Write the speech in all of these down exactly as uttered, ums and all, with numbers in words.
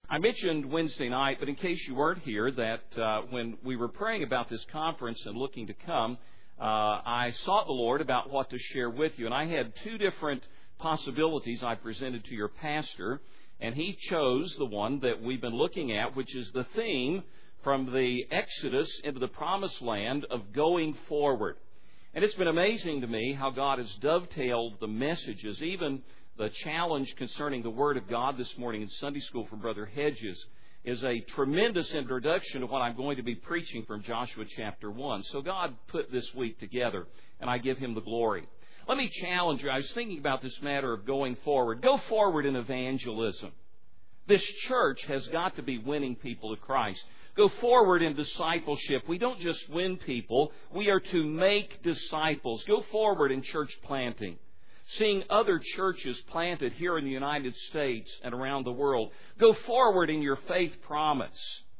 I mentioned Wednesday night, but in case you weren't here, that uh, when we were praying about this conference and looking to come, uh, I sought the Lord about what to share with you. And I had two different possibilities I presented to your pastor, and he chose the one that we've been looking at, which is the theme from the Exodus into the Promised Land of going forward. And it's been amazing to me how God has dovetailed the messages, even the challenge concerning the Word of God this morning in Sunday school from Brother Hedges is a tremendous introduction to what I'm going to be preaching from Joshua chapter one. So God put this week together, and I give Him the glory. Let me challenge you. I was thinking about this matter of going forward. Go forward in evangelism. This church has got to be winning people to Christ. Go forward in discipleship. We don't just win people. We are to make disciples. Go forward in church planting. Seeing other churches planted here in the United States and around the world. Go forward in your faith promise.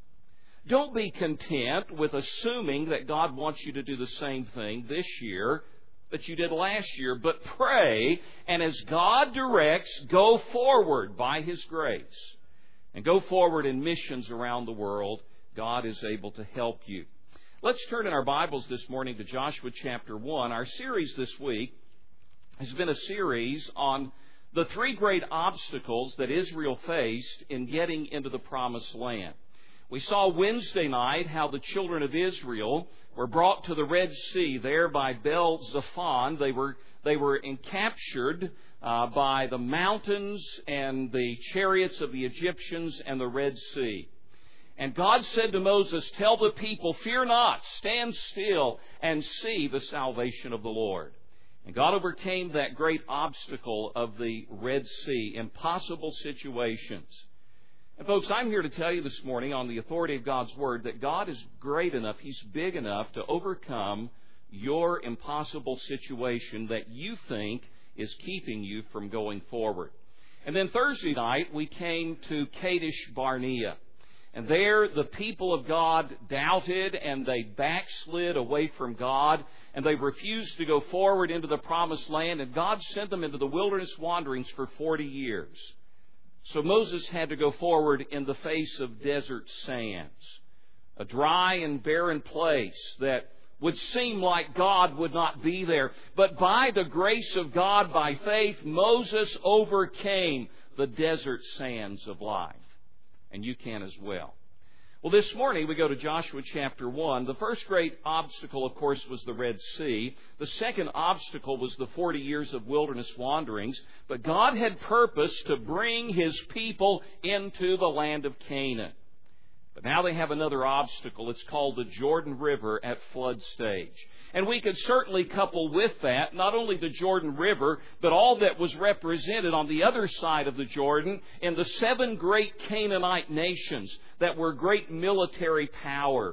Don't be content with assuming that God wants you to do the same thing this year that you did last year, but pray, and as God directs, go forward by His grace. And go forward in missions around the world. God is able to help you. Let's turn in our Bibles this morning to Joshua chapter one. Our series this week has been a series on the three great obstacles that Israel faced in getting into the Promised Land. We saw Wednesday night how the children of Israel were brought to the Red Sea there by Bel Zephon. They were they were captured uh, by the mountains and the chariots of the Egyptians and the Red Sea. And God said to Moses, "Tell the people, fear not, stand still and see the salvation of the Lord." And God overcame that great obstacle of the Red Sea, impossible situations. And folks, I'm here to tell you this morning on the authority of God's Word that God is great enough, He's big enough to overcome your impossible situation that you think is keeping you from going forward. And then Thursday night, we came to Kadesh Barnea. And there the people of God doubted and they backslid away from God and they refused to go forward into the Promised Land, and God sent them into the wilderness wanderings for forty years. So Moses had to go forward in the face of desert sands, a dry and barren place that would seem like God would not be there. But by the grace of God, by faith, Moses overcame the desert sands of life. And you can as well. Well, this morning we go to Joshua chapter one. The first great obstacle, of course, was the Red Sea. The second obstacle was the forty years of wilderness wanderings. But God had purposed to bring His people into the land of Canaan. But now they have another obstacle. It's called the Jordan River at flood stage. And we could certainly couple with that not only the Jordan River, but all that was represented on the other side of the Jordan in the seven great Canaanite nations that were great military powers.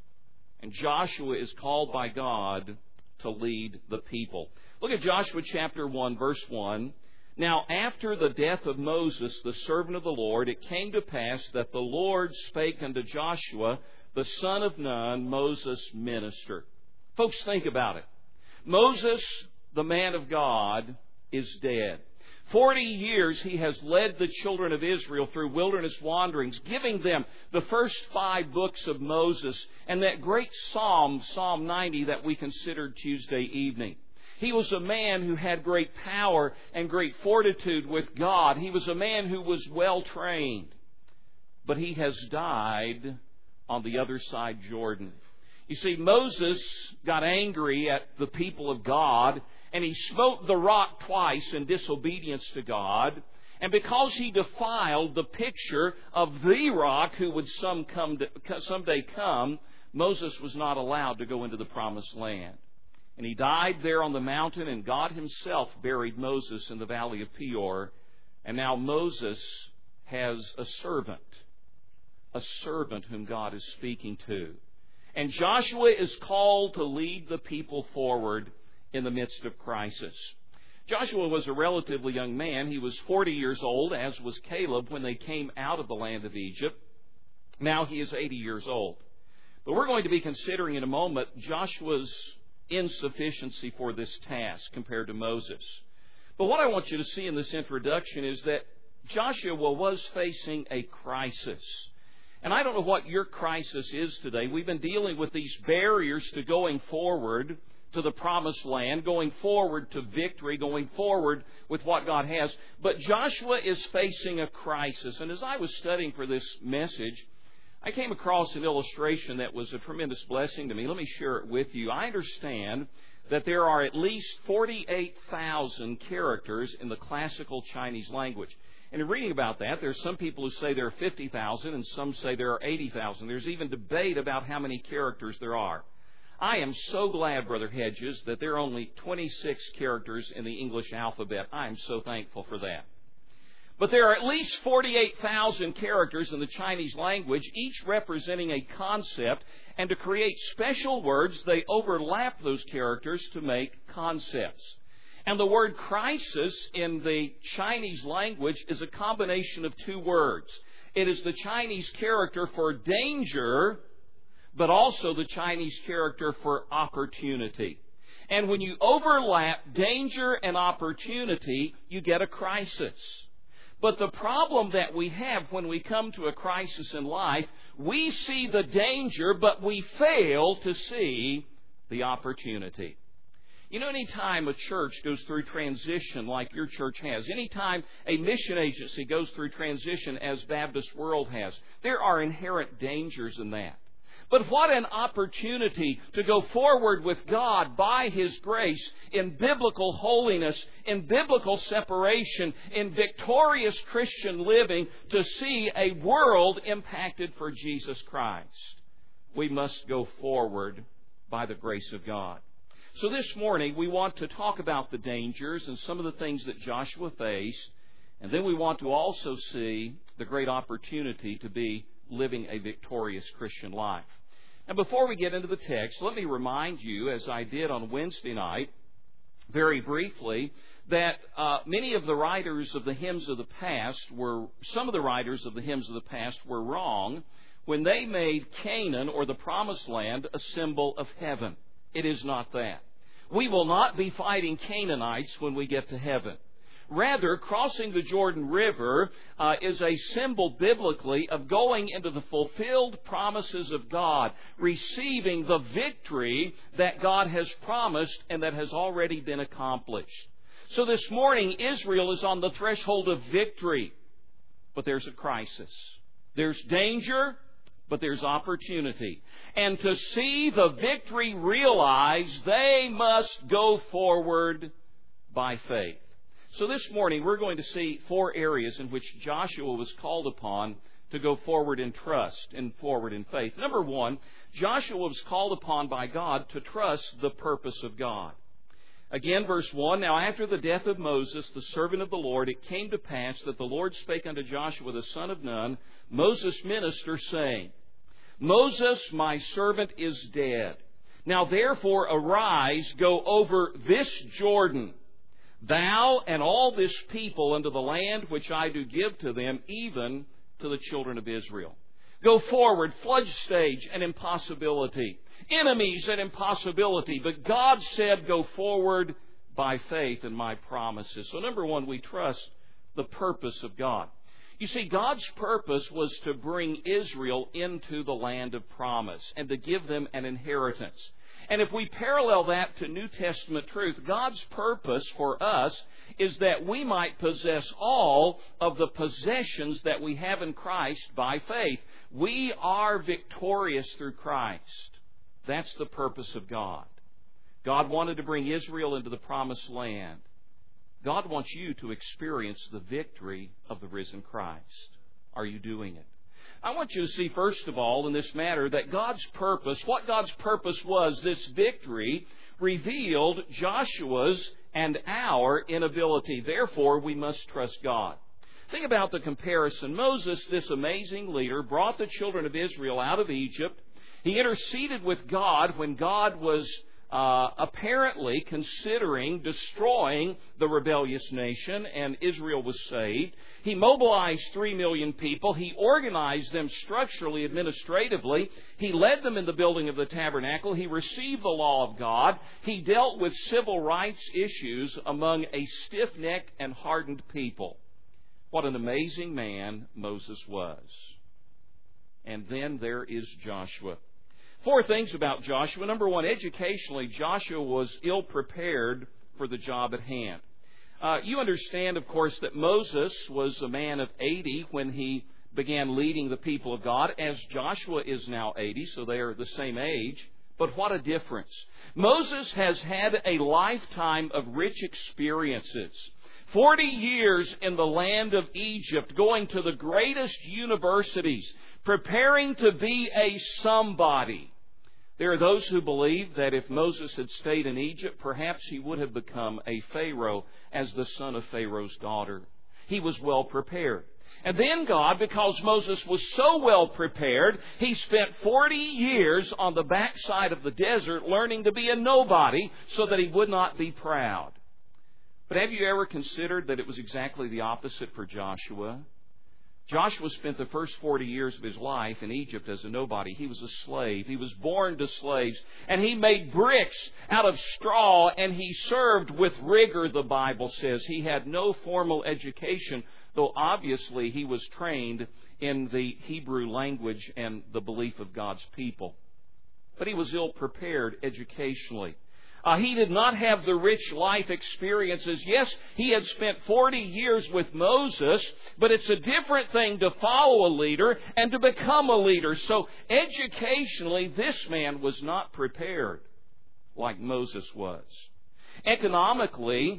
And Joshua is called by God to lead the people. Look at Joshua chapter one, verse one. Now, after the death of Moses, the servant of the Lord, it came to pass that the Lord spake unto Joshua, the son of Nun, Moses' minister. Folks, think about it. Moses, the man of God, is dead. Forty years he has led the children of Israel through wilderness wanderings, giving them the first five books of Moses and that great psalm, Psalm ninety, that we considered Tuesday evening. He was a man who had great power and great fortitude with God. He was a man who was well trained. But he has died on the other side Jordan. You see, Moses got angry at the people of God, and he smote the rock twice in disobedience to God. And because he defiled the picture of the rock who would some come to, someday come, Moses was not allowed to go into the Promised Land. And he died there on the mountain, and God Himself buried Moses in the valley of Peor. And now Moses has a servant, a servant whom God is speaking to. And Joshua is called to lead the people forward in the midst of crisis. Joshua was a relatively young man. He was forty years old, as was Caleb, when they came out of the land of Egypt. Now he is eighty years old. But we're going to be considering in a moment Joshua's insufficiency for this task compared to Moses. But what I want you to see in this introduction is that Joshua was facing a crisis. And I don't know what your crisis is today. We've been dealing with these barriers to going forward to the promised land, going forward to victory, going forward with what God has. But Joshua is facing a crisis. And as I was studying for this message, I came across an illustration that was a tremendous blessing to me. Let me share it with you. I understand that there are at least forty-eight thousand characters in the classical Chinese language. And in reading about that, there are some people who say there are fifty thousand and some say there are eighty thousand. There's even debate about how many characters there are. I am so glad, Brother Hedges, that there are only twenty-six characters in the English alphabet. I am so thankful for that. But there are at least forty-eight thousand characters in the Chinese language, each representing a concept, and to create special words, they overlap those characters to make concepts. And the word crisis in the Chinese language is a combination of two words. It is the Chinese character for danger, but also the Chinese character for opportunity. And when you overlap danger and opportunity, you get a crisis. But the problem that we have when we come to a crisis in life, we see the danger, but we fail to see the opportunity. You know, any time a church goes through transition like your church has, any time a mission agency goes through transition as Baptist World has, there are inherent dangers in that. But what an opportunity to go forward with God by His grace in biblical holiness, in biblical separation, in victorious Christian living to see a world impacted for Jesus Christ. We must go forward by the grace of God. So this morning we want to talk about the dangers and some of the things that Joshua faced, and then we want to also see the great opportunity to be living a victorious Christian life. Now, before we get into the text, let me remind you, as I did on Wednesday night, very briefly, that uh, many of the writers of the hymns of the past were, some of the writers of the hymns of the past were wrong when they made Canaan, or the Promised Land, a symbol of heaven. It is not that. We will not be fighting Canaanites when we get to heaven. Rather, crossing the Jordan River uh, is a symbol biblically of going into the fulfilled promises of God, receiving the victory that God has promised and that has already been accomplished. So this morning, Israel is on the threshold of victory, but there's a crisis. There's danger, but there's opportunity. And to see the victory realized, they must go forward by faith. So this morning we're going to see four areas in which Joshua was called upon to go forward in trust and forward in faith. Number one, Joshua was called upon by God to trust the purpose of God. Again, verse one, Now after the death of Moses, the servant of the Lord, it came to pass that the Lord spake unto Joshua the son of Nun, Moses' minister, saying, Moses, my servant, is dead. Now therefore arise, go over this Jordan, thou and all this people, unto the land which I do give to them, even to the children of Israel. Go forward, flood stage, an impossibility. Enemies, an impossibility. But God said, go forward by faith in my promises. So number one, we trust the purpose of God. You see, God's purpose was to bring Israel into the land of promise and to give them an inheritance. And if we parallel that to New Testament truth, God's purpose for us is that we might possess all of the possessions that we have in Christ by faith. We are victorious through Christ. That's the purpose of God. God wanted to bring Israel into the promised land. God wants you to experience the victory of the risen Christ. Are you doing it? I want you to see, first of all, in this matter, that God's purpose, what God's purpose was, this victory, revealed Joshua's and our inability. Therefore, we must trust God. Think about the comparison. Moses, this amazing leader, brought the children of Israel out of Egypt. He interceded with God when God was Uh, apparently considering destroying the rebellious nation, and Israel was saved. He mobilized three million people. He organized them structurally, administratively. He led them in the building of the tabernacle. He received the law of God. He dealt with civil rights issues among a stiff-necked and hardened people. What an amazing man Moses was. And then there is Joshua. Four things about Joshua. Number one, educationally, Joshua was ill-prepared for the job at hand. Uh, you understand, of course, that Moses was a man of eighty when he began leading the people of God, as Joshua is now eighty, so they are the same age. But what a difference. Moses has had a lifetime of rich experiences. Forty years in the land of Egypt, going to the greatest universities, preparing to be a somebody. There are those who believe that if Moses had stayed in Egypt, perhaps he would have become a Pharaoh as the son of Pharaoh's daughter. He was well prepared. And then God, because Moses was so well prepared, he spent forty years on the backside of the desert learning to be a nobody so that he would not be proud. But have you ever considered that it was exactly the opposite for Joshua? Joshua spent the first forty years of his life in Egypt as a nobody. He was a slave. He was born to slaves. And he made bricks out of straw, and he served with rigor, the Bible says. He had no formal education, though obviously he was trained in the Hebrew language and the belief of God's people. But he was ill-prepared educationally. Uh, he did not have the rich life experiences. Yes, he had spent forty years with Moses, but it's a different thing to follow a leader and to become a leader. So educationally, this man was not prepared like Moses was. Economically,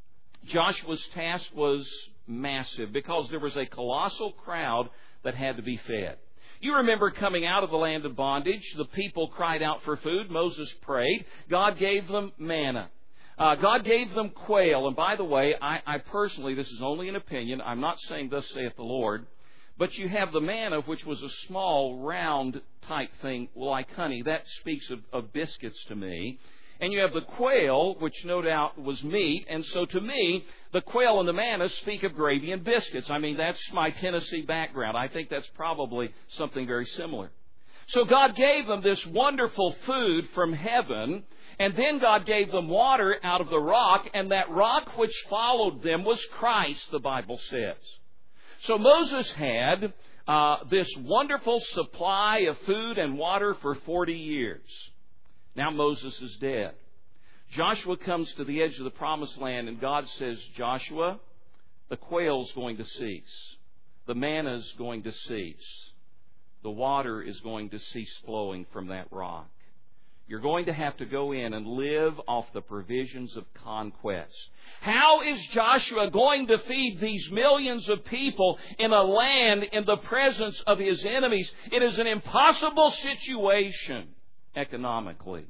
Joshua's task was massive because there was a colossal crowd that had to be fed. You remember coming out of the land of bondage, the people cried out for food. Moses prayed. God gave them manna. Uh, God gave them quail. And by the way, I, I personally, this is only an opinion. I'm not saying thus saith the Lord. But you have the manna, which was a small, round type thing like honey. That speaks of, of biscuits to me. And you have the quail, which no doubt was meat. And so to me, the quail and the manna speak of gravy and biscuits. I mean, that's my Tennessee background. I think that's probably something very similar. So God gave them this wonderful food from heaven. And then God gave them water out of the rock. And that rock which followed them was Christ, the Bible says. So Moses had uh, this wonderful supply of food and water for forty years. Now Moses is dead. Joshua comes to the edge of the promised land, and God says, Joshua, the quail's going to cease. The manna's going to cease. The water is going to cease flowing from that rock. You're going to have to go in and live off the provisions of conquest. How is Joshua going to feed these millions of people in a land in the presence of his enemies? It is an impossible situation. Economically.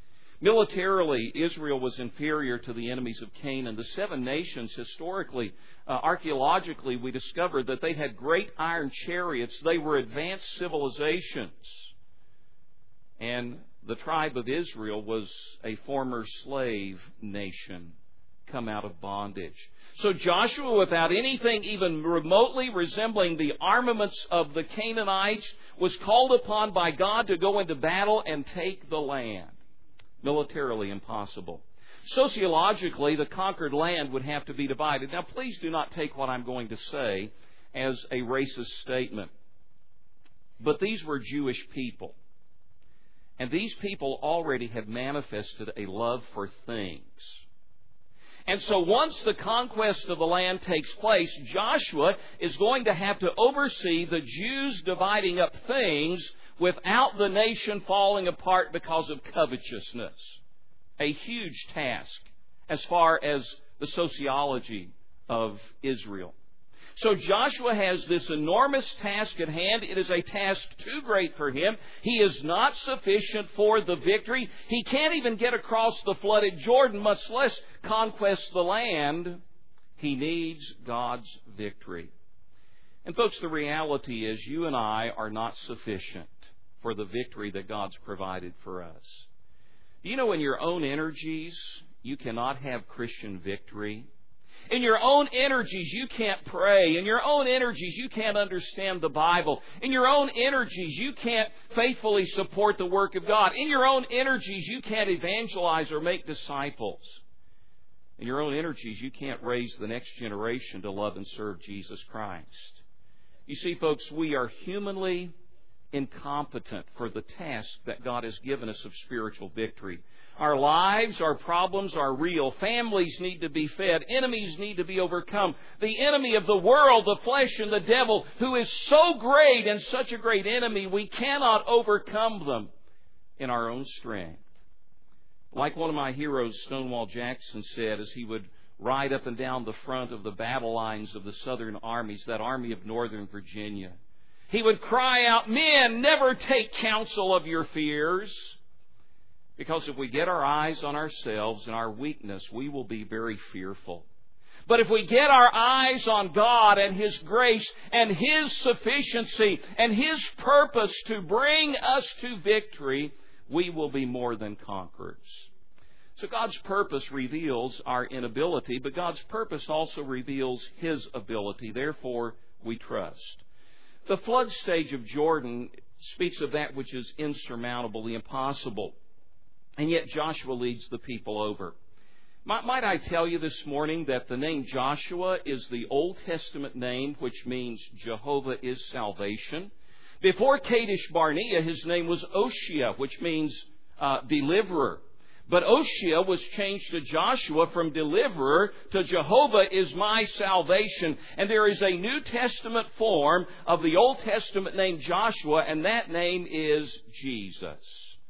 Militarily, Israel was inferior to the enemies of Canaan. The seven nations, historically, uh, archaeologically, we discovered that they had great iron chariots. They were advanced civilizations. And the tribe of Israel was a former slave nation come out of bondage. So Joshua, without anything even remotely resembling the armaments of the Canaanites, was called upon by God to go into battle and take the land. Militarily impossible. Sociologically, the conquered land would have to be divided. Now, please do not take what I'm going to say as a racist statement. But these were Jewish people. And these people already had manifested a love for things. And so once the conquest of the land takes place, Joshua is going to have to oversee the Jews dividing up things without the nation falling apart because of covetousness. A huge task as far as the sociology of Israel. So Joshua has this enormous task at hand. It is a task too great for him. He is not sufficient for the victory. He can't even get across the flooded Jordan, much less conquest the land. He needs God's victory. And folks, the reality is you and I are not sufficient for the victory that God's provided for us. You know, in your own energies, you cannot have Christian victory. In your own energies, you can't pray. In your own energies, you can't understand the Bible. In your own energies, you can't faithfully support the work of God. In your own energies, you can't evangelize or make disciples. In your own energies, you can't raise the next generation to love and serve Jesus Christ. You see, folks, we are humanly incompetent for the task that God has given us of spiritual victory. Our lives, our problems are real. Families need to be fed. Enemies need to be overcome. The enemy of the world, the flesh, and the devil, who is so great and such a great enemy, we cannot overcome them in our own strength. Like one of my heroes, Stonewall Jackson, said as he would ride up and down the front of the battle lines of the Southern armies, that Army of Northern Virginia, he would cry out, "Men, never take counsel of your fears." Because if we get our eyes on ourselves and our weakness, we will be very fearful. But if we get our eyes on God and His grace and His sufficiency and His purpose to bring us to victory, we will be more than conquerors. So God's purpose reveals our inability, but God's purpose also reveals His ability. Therefore, we trust. The flood stage of Jordan speaks of that which is insurmountable, the impossible. And yet Joshua leads the people over. Might I tell you this morning that the name Joshua is the Old Testament name which means Jehovah is salvation. Before Kadesh Barnea, his name was Oshia, which means uh, deliverer. But Oshia was changed to Joshua from deliverer to Jehovah is my salvation. And there is a New Testament form of the Old Testament name Joshua, and that name is Jesus.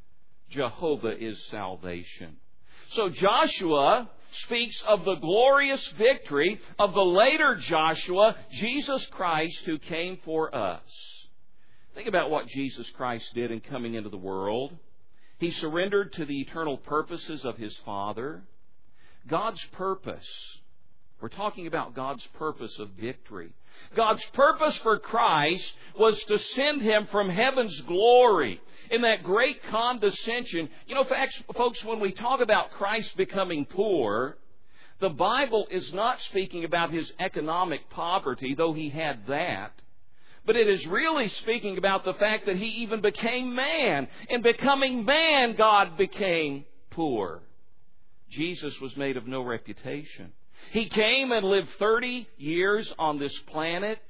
Jehovah is salvation. So Joshua speaks of the glorious victory of the later Joshua, Jesus Christ, who came for us. Think about what Jesus Christ did in coming into the world. He surrendered to the eternal purposes of His Father. God's purpose. We're talking about God's purpose of victory. God's purpose for Christ was to send Him from heaven's glory in that great condescension. You know, folks, when we talk about Christ becoming poor, the Bible is not speaking about His economic poverty, though He had that. But it is really speaking about the fact that He even became man. In becoming man, God became poor. Jesus was made of no reputation. He came and lived thirty years on this planet,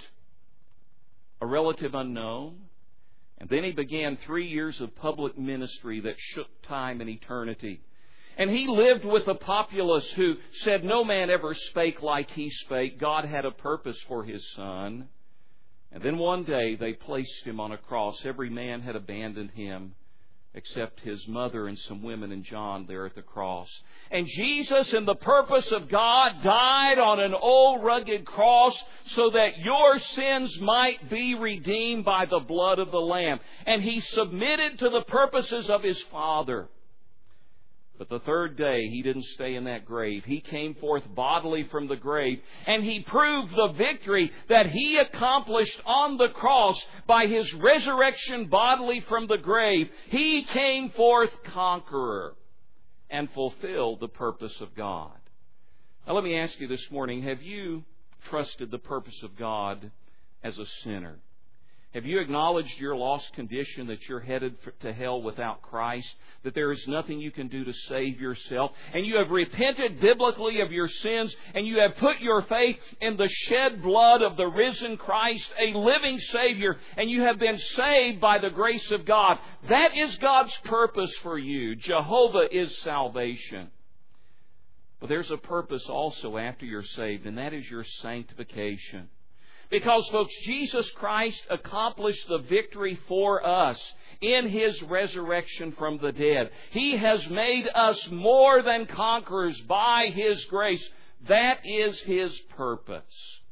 a relative unknown. And then He began three years of public ministry that shook time and eternity. And He lived with a populace who said no man ever spake like He spake. God had a purpose for His Son. And then one day they placed Him on a cross. Every man had abandoned Him except His mother and some women and John there at the cross. And Jesus, in the purpose of God, died on an old rugged cross so that your sins might be redeemed by the blood of the Lamb. And He submitted to the purposes of His Father. But the third day, He didn't stay in that grave. He came forth bodily from the grave, and He proved the victory that He accomplished on the cross by His resurrection bodily from the grave. He came forth conqueror and fulfilled the purpose of God. Now let me ask you this morning, have you trusted the purpose of God as a sinner? Have you acknowledged your lost condition, that you're headed to hell without Christ, that there is nothing you can do to save yourself, and you have repented biblically of your sins, and you have put your faith in the shed blood of the risen Christ, a living Savior, and you have been saved by the grace of God? That is God's purpose for you. Jehovah is salvation. But there's a purpose also after you're saved, and that is your sanctification. Because, folks, Jesus Christ accomplished the victory for us in His resurrection from the dead. He has made us more than conquerors by His grace. That is His purpose.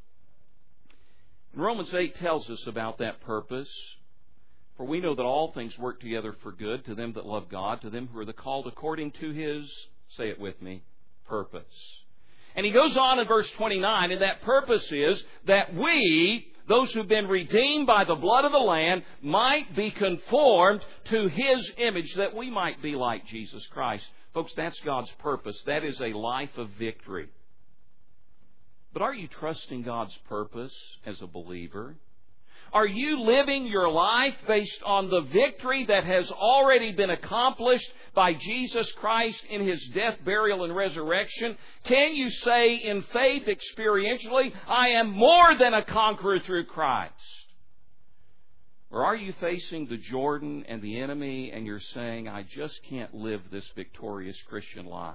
And Romans eight tells us about that purpose. For we know that all things work together for good to them that love God, to them who are the called according to His, say it with me, purpose. And he goes on in verse twenty-nine, and that purpose is that we, those who've been redeemed by the blood of the Lamb, might be conformed to His image, that we might be like Jesus Christ. Folks, that's God's purpose. That is a life of victory. But are you trusting God's purpose as a believer? Are you living your life based on the victory that has already been accomplished by Jesus Christ in His death, burial, and resurrection? Can you say in faith experientially, I am more than a conqueror through Christ? Or are you facing the Jordan and the enemy and you're saying, I just can't live this victorious Christian life?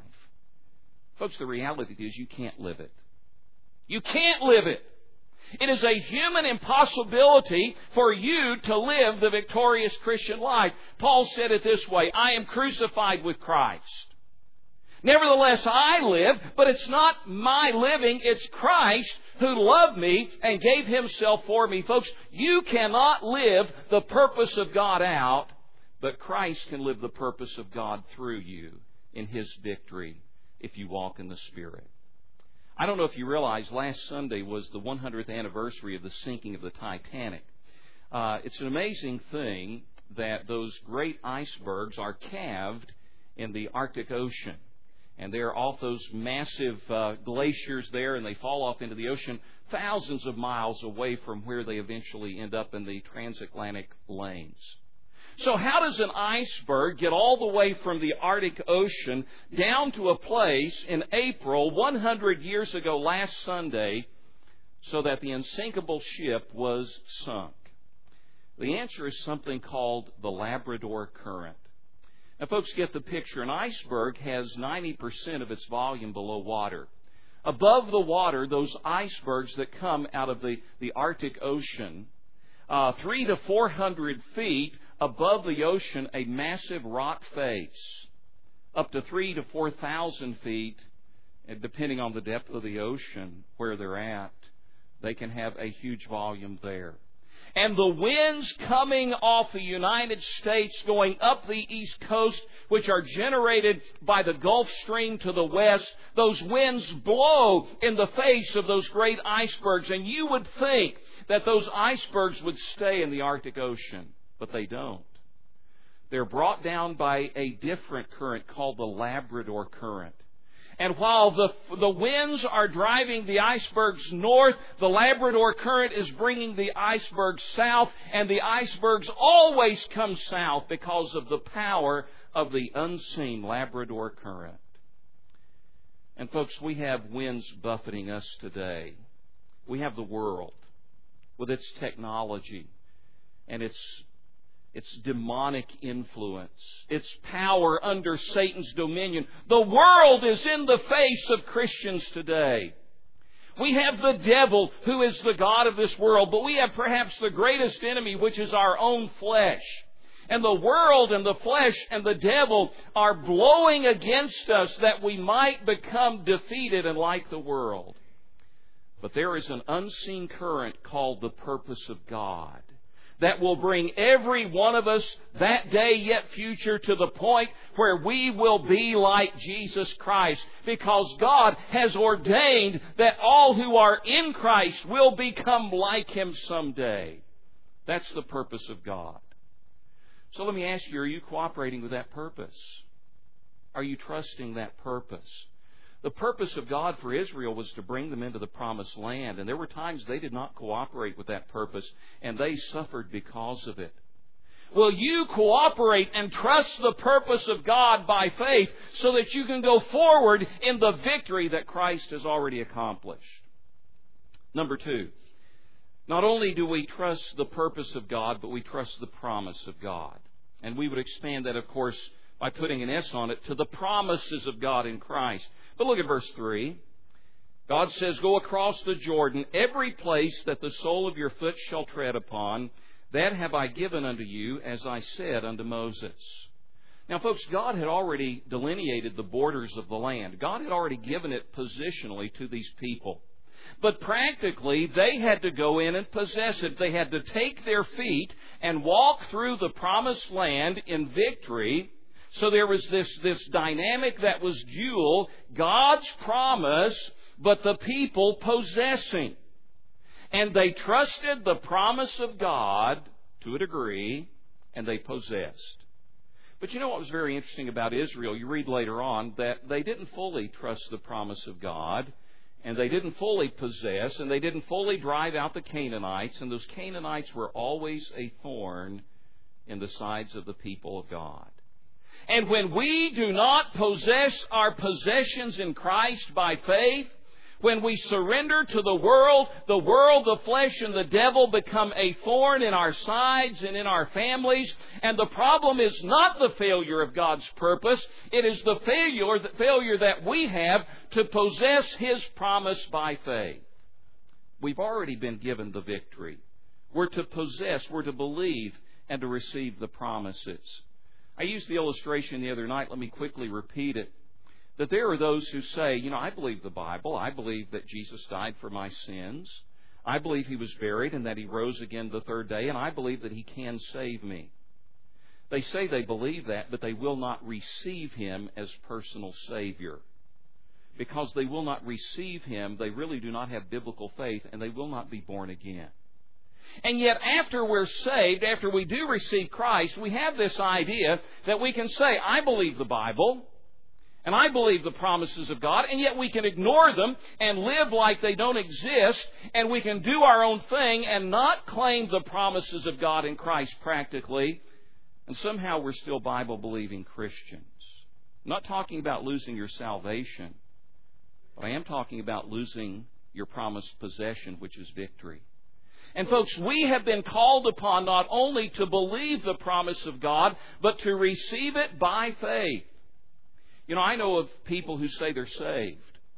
Folks, the reality is you can't live it. You can't live it. It is a human impossibility for you to live the victorious Christian life. Paul said it this way, I am crucified with Christ. Nevertheless, I live, but it's not my living, it's Christ who loved me and gave Himself for me. Folks, you cannot live the purpose of God out, but Christ can live the purpose of God through you in His victory if you walk in the Spirit. I don't know if you realize last Sunday was the one hundredth anniversary of the sinking of the Titanic. Uh, it's an amazing thing that those great icebergs are calved in the Arctic Ocean. And they're off those massive uh, glaciers there, and they fall off into the ocean thousands of miles away from where they eventually end up in the transatlantic lanes. So how does an iceberg get all the way from the Arctic Ocean down to a place in April one hundred years ago last Sunday so that the unsinkable ship was sunk? The answer is something called the Labrador Current. Now, folks, get the picture. An iceberg has ninety percent of its volume below water. Above the water, those icebergs that come out of the, the Arctic Ocean, uh, three to four hundred feet above the ocean, a massive rock face, up to three to four thousand feet, and depending on the depth of the ocean where they're at, they can have a huge volume there. And the winds coming off the United States going up the East Coast, which are generated by the Gulf Stream to the west, those winds blow in the face of those great icebergs. And you would think that those icebergs would stay in the Arctic Ocean, but they don't. They're brought down by a different current called the Labrador Current. And while the, the winds are driving the icebergs north, the Labrador Current is bringing the icebergs south, and the icebergs always come south because of the power of the unseen Labrador Current. And folks, we have winds buffeting us today. We have the world with its technology and its its demonic influence, its power under Satan's dominion. The world is in the face of Christians today. We have the devil, who is the god of this world, but we have perhaps the greatest enemy, which is our own flesh. And the world and the flesh and the devil are blowing against us that we might become defeated and like the world. But there is an unseen current called the purpose of God that will bring every one of us that day yet future to the point where we will be like Jesus Christ, because God has ordained that all who are in Christ will become like Him someday. That's the purpose of God. So let me ask you, are you cooperating with that purpose? Are you trusting that purpose? The purpose of God for Israel was to bring them into the promised land, and there were times they did not cooperate with that purpose, and they suffered because of it. Will you cooperate and trust the purpose of God by faith so that you can go forward in the victory that Christ has already accomplished? Number two, not only do we trust the purpose of God, but we trust the promise of God. And we would expand that, of course, by putting an S on it, to the promises of God in Christ. But look at verse three. God says, go across the Jordan, every place that the sole of your foot shall tread upon, that have I given unto you, as I said unto Moses. Now, folks, God had already delineated the borders of the land. God had already given it positionally to these people. But practically, they had to go in and possess it. They had to take their feet and walk through the promised land in victory. So there was this, this dynamic that was dual, God's promise, but the people possessing. And they trusted the promise of God to a degree, and they possessed. But you know what was very interesting about Israel? You read later on that they didn't fully trust the promise of God, And they didn't fully possess, and they didn't fully drive out the Canaanites, and those Canaanites were always a thorn in the sides of the people of God. And when we do not possess our possessions in Christ by faith, when we surrender to the world, the world, the flesh, and the devil become a thorn in our sides and in our families. And the problem is not the failure of God's purpose. It is the failure, the failure that we have to possess His promise by faith. We've already been given the victory. We're to possess, we're to believe, and to receive the promises. I used the illustration the other night. Let me quickly repeat it. That there are those who say, you know, I believe the Bible. I believe that Jesus died for my sins. I believe He was buried and that He rose again the third day. And I believe that He can save me. They say they believe that, but they will not receive Him as personal Savior. Because they will not receive Him, they really do not have biblical faith, and they will not be born again. And yet after we're saved, after we do receive Christ, we have this idea that we can say, I believe the Bible, and I believe the promises of God, and yet we can ignore them and live like they don't exist, and we can do our own thing and not claim the promises of God in Christ practically, and somehow we're still Bible-believing Christians. I'm not talking about losing your salvation, but I am talking about losing your promised possession, which is victory. And folks, we have been called upon not only to believe the promise of God, but to receive it by faith. You know, I know of people who say they're saved,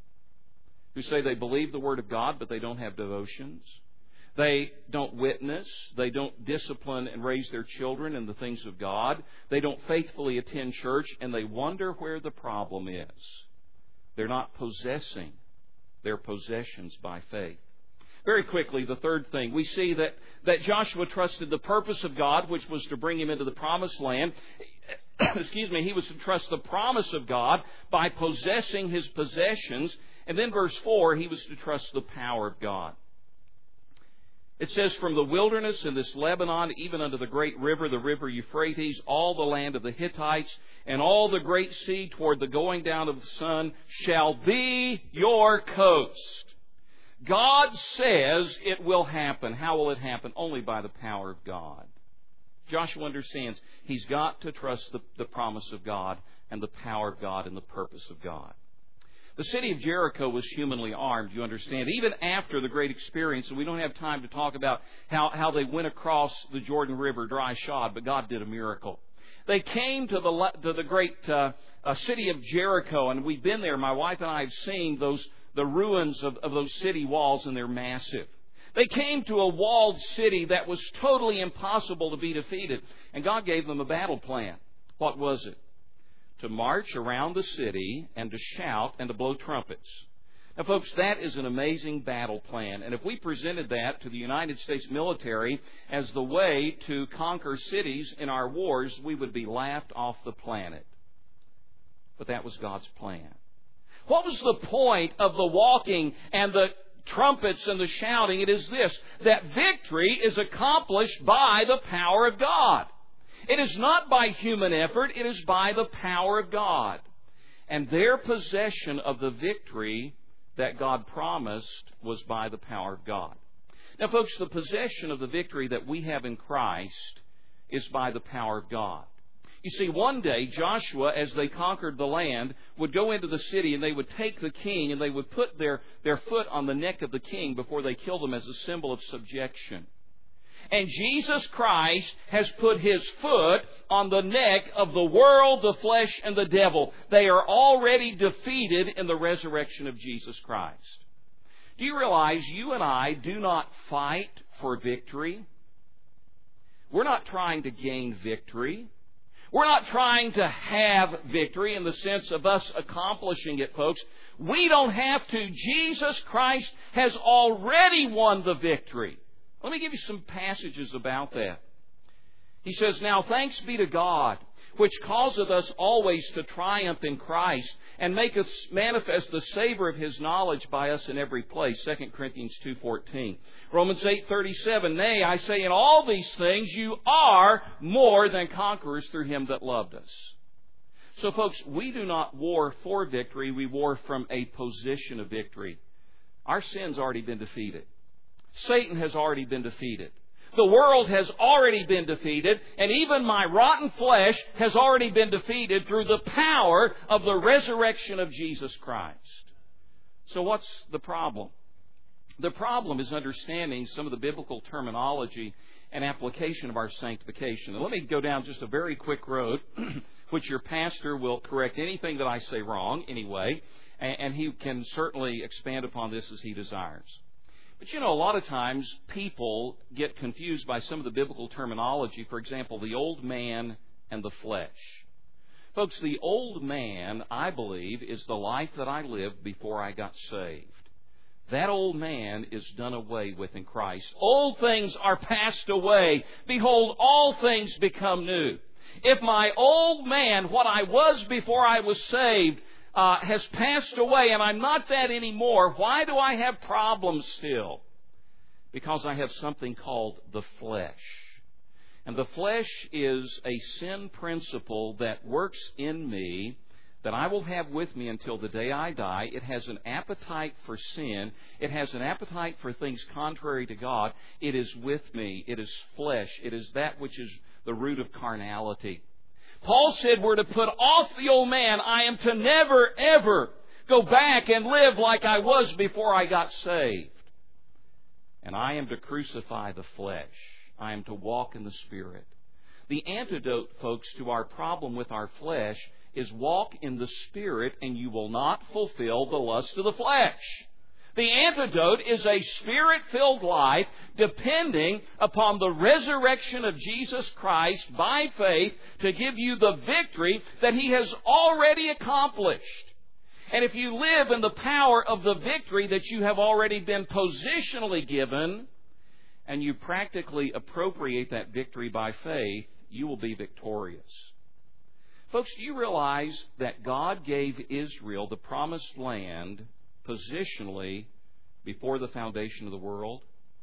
who say they believe the Word of God, but they don't have devotions. They don't witness. They don't discipline and raise their children in the things of God. They don't faithfully attend church, and they wonder where the problem is. They're not possessing their possessions by faith. Very quickly, the third thing, we see that, that Joshua trusted the purpose of God, which was to bring him into the promised land. Excuse me, he was to trust the promise of God by possessing his possessions. And then verse four, he was to trust the power of God. It says, from the wilderness in this Lebanon, even unto the great river, the river Euphrates, all the land of the Hittites, and all the great sea toward the going down of the sun, shall be your coast. God says it will happen. How will it happen? Only by the power of God. Joshua understands he's got to trust the, the promise of God and the power of God and the purpose of God. The city of Jericho was humanly armed, you understand. Even after the great experience, and we don't have time to talk about how, how they went across the Jordan River dry shod, but God did a miracle. They came to the, to the great uh, uh, city of Jericho, and we've been there. My wife and I have seen those the ruins of, of those city walls, and they're massive. They came to a walled city that was totally impossible to be defeated. And God gave them a battle plan. What was it? To march around the city and to shout and to blow trumpets. Now, folks, that is an amazing battle plan. And if we presented that to the United States military as the way to conquer cities in our wars, we would be laughed off the planet. But that was God's plan. What was the point of the walking and the trumpets and the shouting? It is this, that victory is accomplished by the power of God. It is not by human effort, it is by the power of God. And their possession of the victory that God promised was by the power of God. Now, folks, the possession of the victory that we have in Christ is by the power of God. You see, one day, Joshua, as they conquered the land, would go into the city and they would take the king and they would put their, their foot on the neck of the king before they killed him as a symbol of subjection. And Jesus Christ has put His foot on the neck of the world, the flesh, and the devil. They are already defeated in the resurrection of Jesus Christ. Do you realize you and I do not fight for victory? We're not trying to gain victory. We're not trying to have victory in the sense of us accomplishing it, folks. We don't have to. Jesus Christ has already won the victory. Let me give you some passages about that. He says, now thanks be to God, which causeth us always to triumph in Christ, and maketh manifest the savor of His knowledge by us in every place. Second Corinthians two fourteen. Romans eight thirty-seven. Nay, I say in all these things you are more than conquerors through Him that loved us. So folks, we do not war for victory, we war from a position of victory. Our sin's already been defeated. Satan has already been defeated. The world has already been defeated, and even my rotten flesh has already been defeated through the power of the resurrection of Jesus Christ. So what's the problem? The problem is understanding some of the biblical terminology and application of our sanctification. And let me go down just a very quick road, which your pastor will correct anything that I say wrong anyway, and he can certainly expand upon this as he desires. But you know, a lot of times people get confused by some of the biblical terminology. For example, the old man and the flesh. Folks, the old man, I believe, is the life that I lived before I got saved. That old man is done away with in Christ. Old things are passed away. Behold, all things become new. If my old man, what I was before I was saved, Uh, has passed away and I'm not that anymore, why do I have problems still? Because I have something called the flesh. And the flesh is a sin principle that works in me that I will have with me until the day I die. It has an appetite for sin. It has an appetite for things contrary to God. It is with me. It is flesh. It is that which is the root of carnality. Paul said we're to put off the old man. I am to never, ever go back and live like I was before I got saved. And I am to crucify the flesh. I am to walk in the Spirit. The antidote, folks, to our problem with our flesh is walk in the Spirit and you will not fulfill the lust of the flesh. The antidote is a Spirit-filled life depending upon the resurrection of Jesus Christ by faith to give you the victory that He has already accomplished. And if you live in the power of the victory that you have already been positionally given, and you practically appropriate that victory by faith, you will be victorious. Folks, do you realize that God gave Israel the promised land positionally before the foundation of the world?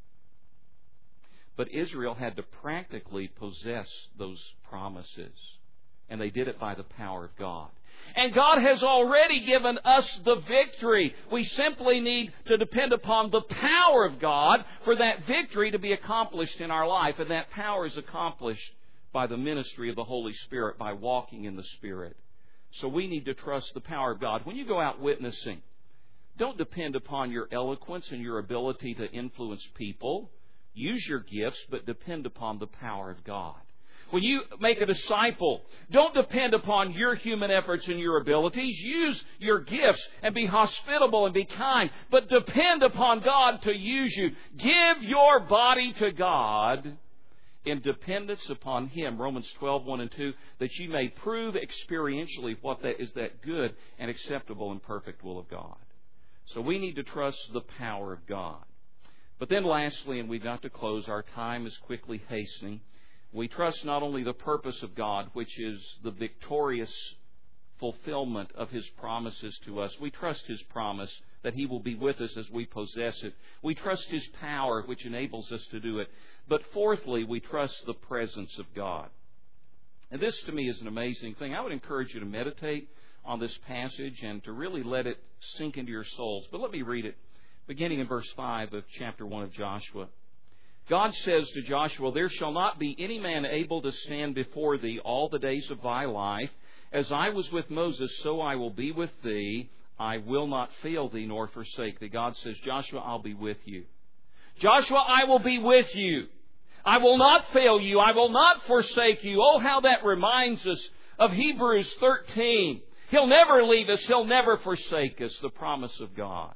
But Israel had to practically possess those promises. And they did it by the power of God. And God has already given us the victory. We simply need to depend upon the power of God for that victory to be accomplished in our life. And that power is accomplished by the ministry of the Holy Spirit, by walking in the Spirit. So we need to trust the power of God. When you go out witnessing, don't depend upon your eloquence and your ability to influence people. Use your gifts, but depend upon the power of God. When you make a disciple, don't depend upon your human efforts and your abilities. Use your gifts and be hospitable and be kind, but depend upon God to use you. Give your body to God in dependence upon Him. Romans twelve, one and two, that you may prove experientially what that is that good and acceptable and perfect will of God. So we need to trust the power of God. But then lastly, and we've got to close, our time is quickly hastening, we trust not only the purpose of God, which is the victorious fulfillment of His promises to us. We trust His promise that He will be with us as we possess it. We trust His power, which enables us to do it. But fourthly, we trust the presence of God. And this to me is an amazing thing. I would encourage you to meditate on this passage and to really let it sink into your souls. But let me read it, beginning in verse five of chapter one of Joshua. God says to Joshua, "There shall not be any man able to stand before thee all the days of thy life. As I was with Moses, so I will be with thee. I will not fail thee nor forsake thee." God says, Joshua, I'll be with you. Joshua, I will be with you. I will not fail you. I will not forsake you. Oh, how that reminds us of Hebrews thirteen. He'll never leave us. He'll never forsake us, the promise of God.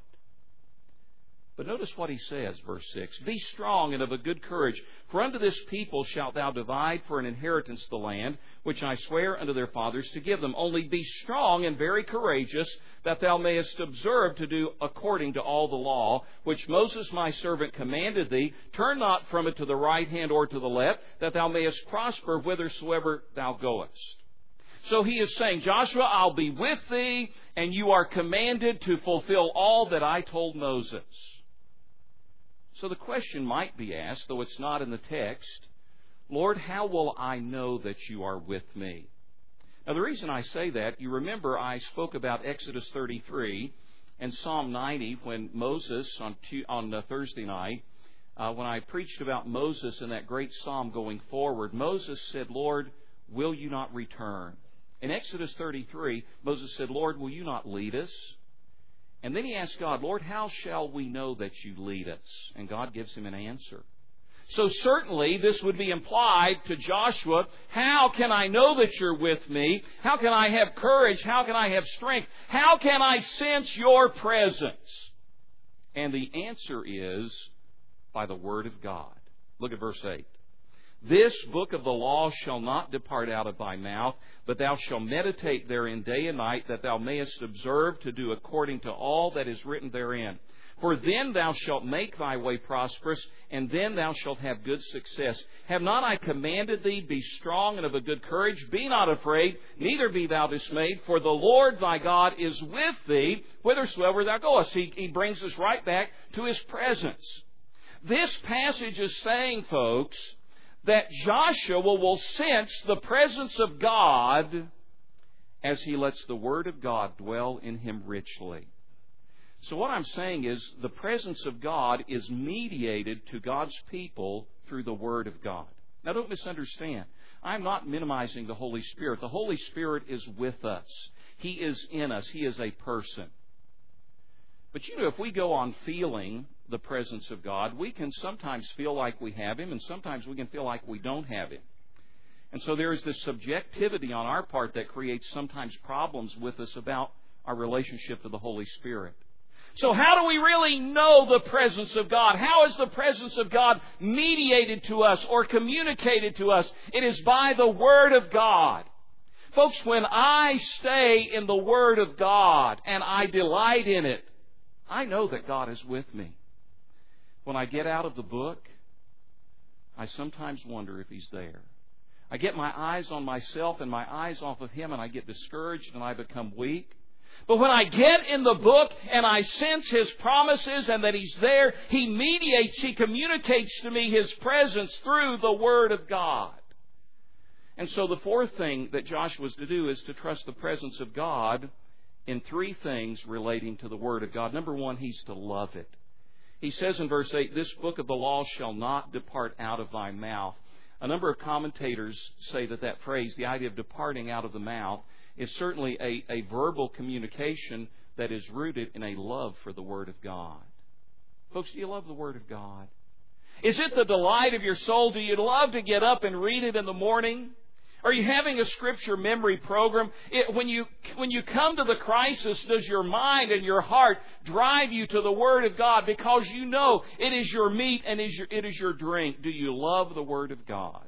But notice what he says, verse six. "Be strong and of a good courage, for unto this people shalt thou divide for an inheritance the land, which I swear unto their fathers to give them. Only be strong and very courageous, that thou mayest observe to do according to all the law, which Moses my servant commanded thee. Turn not from it to the right hand or to the left, that thou mayest prosper whithersoever thou goest." So he is saying, Joshua, I'll be with thee, and you are commanded to fulfill all that I told Moses. So the question might be asked, though it's not in the text, Lord, how will I know that you are with me? Now, the reason I say that, you remember I spoke about Exodus thirty-three, in Psalm ninety when Moses, on, on uh, Thursday night, uh, when I preached about Moses in that great psalm going forward, Moses said, Lord, will you not return? In Exodus thirty-three, Moses said, Lord, will you not lead us? And then he asked God, Lord, how shall we know that you lead us? And God gives him an answer. So certainly this would be implied to Joshua. How can I know that you're with me? How can I have courage? How can I have strength? How can I sense your presence? And the answer is by the Word of God. Look at verse eight. This book of the law shall not depart out of thy mouth, but thou shalt meditate therein day and night, that thou mayest observe to do according to all that is written therein. For then thou shalt make thy way prosperous, and then thou shalt have good success. Have not I commanded thee, be strong and of a good courage? Be not afraid, neither be thou dismayed, for the Lord thy God is with thee, whithersoever thou goest. He, he brings us right back to His presence. This passage is saying, folks, that Joshua will sense the presence of God as he lets the Word of God dwell in him richly. So what I'm saying is the presence of God is mediated to God's people through the Word of God. Now don't misunderstand. I'm not minimizing the Holy Spirit. The Holy Spirit is with us. He is in us. He is a person. But you know, if we go on feeling the presence of God, we can sometimes feel like we have Him, and sometimes we can feel like we don't have Him. And so there is this subjectivity on our part that creates sometimes problems with us about our relationship to the Holy Spirit. So how do we really know the presence of God? How is the presence of God mediated to us or communicated to us? It is by the Word of God. Folks, when I stay in the Word of God and I delight in it, I know that God is with me. When I get out of the book, I sometimes wonder if He's there. I get my eyes on myself and my eyes off of Him, and I get discouraged and I become weak. But when I get in the book and I sense His promises and that He's there, He mediates, He communicates to me His presence through the Word of God. And so the fourth thing that Joshua is to do is to trust the presence of God in three things relating to the Word of God. Number one, he's to love it. He says in verse eight, this book of the law shall not depart out of thy mouth. A number of commentators say that that phrase, the idea of departing out of the mouth, is certainly a, a verbal communication that is rooted in a love for the Word of God. Folks, do you love the Word of God? Is it the delight of your soul? Do you love to get up and read it in the morning? Are you having a Scripture memory program? It, when you when you come to the crisis, does your mind and your heart drive you to the Word of God because you know it is your meat and is your, it is your drink? Do you love the Word of God?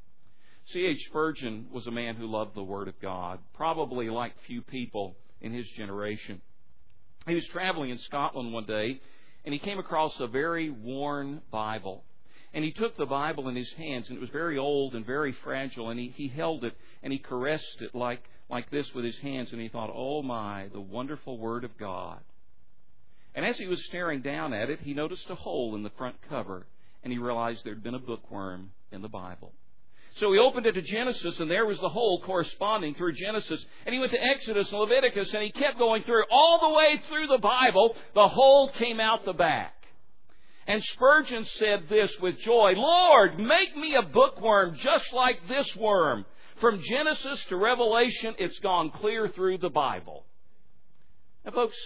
C H Spurgeon was a man who loved the Word of God, probably like few people in his generation. He was traveling in Scotland one day, and he came across a very worn Bible. And he took the Bible in his hands, and it was very old and very fragile, and he, he held it, and he caressed it like, like this with his hands, and he thought, oh my, the wonderful Word of God. And as he was staring down at it, he noticed a hole in the front cover, and he realized there had been a bookworm in the Bible. So he opened it to Genesis, and there was the hole corresponding through Genesis. And he went to Exodus and Leviticus, and he kept going through. All the way through the Bible, the hole came out the back. And Spurgeon said this with joy, Lord, make me a bookworm just like this worm. From Genesis to Revelation, it's gone clear through the Bible. Now, folks,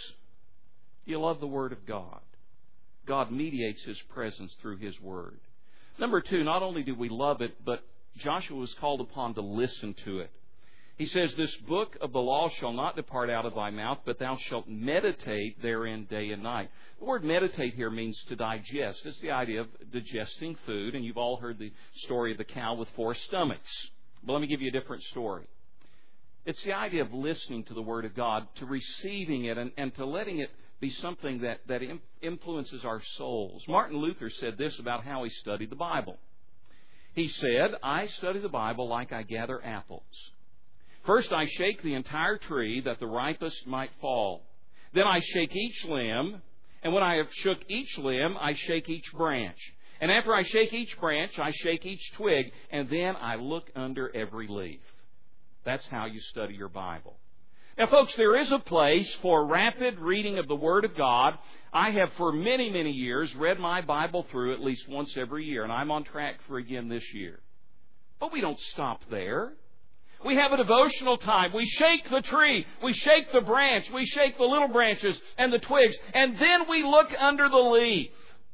do you love the Word of God? God mediates His presence through His Word. Number two, not only do we love it, but Joshua was called upon to listen to it. He says, this book of the law shall not depart out of thy mouth, but thou shalt meditate therein day and night. The word meditate here means to digest. It's the idea of digesting food, and you've all heard the story of the cow with four stomachs. But let me give you a different story. It's the idea of listening to the Word of God, to receiving it, and, and to letting it be something that, that influences our souls. Martin Luther said this about how he studied the Bible. He said, I study the Bible like I gather apples. First I shake the entire tree that the ripest might fall. Then I shake each limb, and when I have shook each limb, I shake each branch. And after I shake each branch, I shake each twig, and then I look under every leaf. That's how you study your Bible. Now, folks, there is a place for rapid reading of the Word of God. I have for many, many years read my Bible through at least once every year, and I'm on track for again this year. But we don't stop there. We have a devotional time. We shake the tree. We shake the branch. We shake the little branches and the twigs. And then we look under the leaf.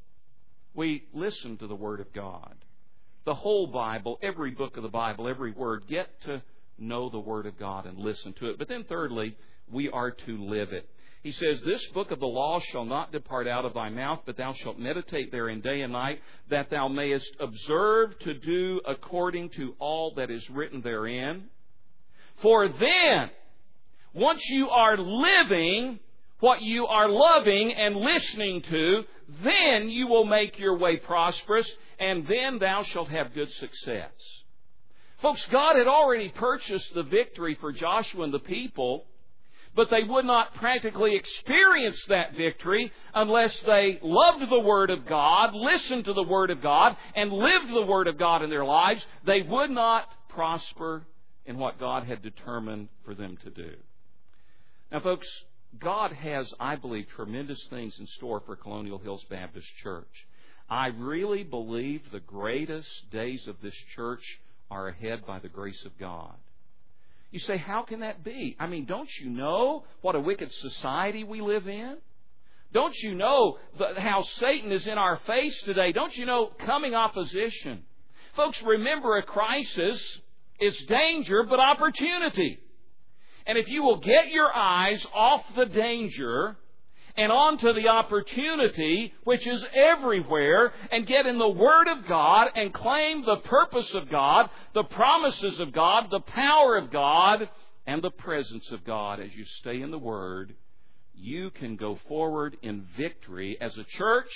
We listen to the Word of God. The whole Bible, every book of the Bible, every word. Get to know the Word of God and listen to it. But then thirdly, we are to live it. He says, this book of the law shall not depart out of thy mouth, but thou shalt meditate therein day and night, that thou mayest observe to do according to all that is written therein. For then, once you are living what you are loving and listening to, then you will make your way prosperous, and then thou shalt have good success. Folks, God had already purchased the victory for Joshua and the people, but they would not practically experience that victory unless they loved the Word of God, listened to the Word of God, and lived the Word of God in their lives. They would not prosper in what God had determined for them to do. Now, folks, God has, I believe, tremendous things in store for Colonial Hills Baptist Church. I really believe the greatest days of this church are ahead by the grace of God. You say, how can that be? I mean, don't you know what a wicked society we live in? Don't you know the, how Satan is in our face today? Don't you know coming opposition? Folks, remember, a crisis is danger but opportunity. And if you will get your eyes off the danger and onto the opportunity, which is everywhere, and get in the Word of God and claim the purpose of God, the promises of God, the power of God, and the presence of God as you stay in the Word, you can go forward in victory as a church,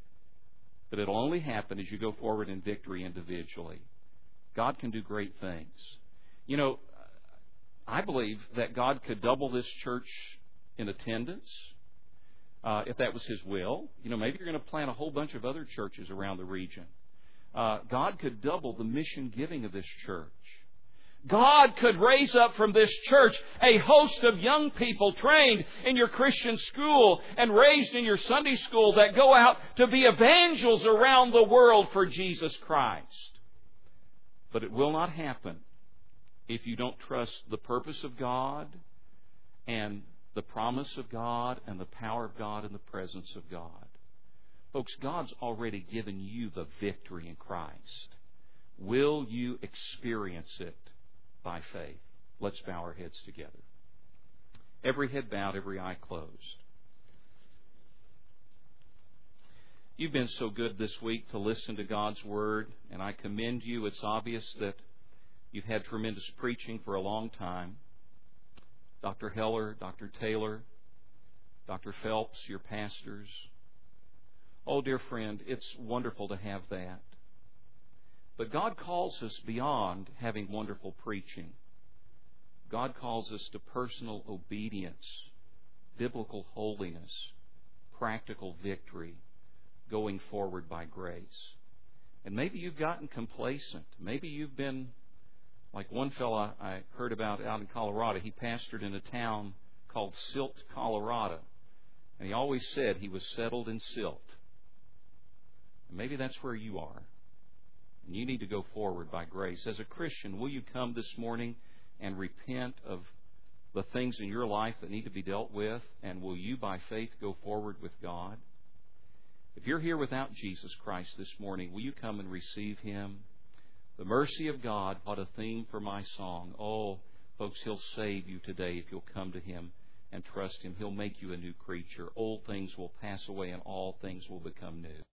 but it'll only happen as you go forward in victory individually. God can do great things. You know, I believe that God could double this church in attendance. Uh, if that was His will. You know, maybe you're going to plant a whole bunch of other churches around the region. Uh, God could double the mission giving of this church. God could raise up from this church a host of young people trained in your Christian school and raised in your Sunday school that go out to be evangels around the world for Jesus Christ. But it will not happen if you don't trust the purpose of God and the promise of God and the power of God and the presence of God. Folks, God's already given you the victory in Christ. Will you experience it by faith? Let's bow our heads together. Every head bowed, every eye closed. You've been so good this week to listen to God's Word, and I commend you. It's obvious that you've had tremendous preaching for a long time. Doctor Heller, Doctor Taylor, Doctor Phelps, your pastors. Oh, dear friend, it's wonderful to have that. But God calls us beyond having wonderful preaching. God calls us to personal obedience, biblical holiness, practical victory, going forward by grace. And maybe you've gotten complacent. Maybe you've been like one fellow I heard about out in Colorado. He pastored in a town called Silt, Colorado. And he always said he was settled in silt. And maybe that's where you are. And you need to go forward by grace. As a Christian, will you come this morning and repent of the things in your life that need to be dealt with? And will you, by faith, go forward with God? If you're here without Jesus Christ this morning, will you come and receive Him? The mercy of God, what a theme for my song. Oh, folks, He'll save you today if you'll come to Him and trust Him. He'll make you a new creature. Old things will pass away and all things will become new.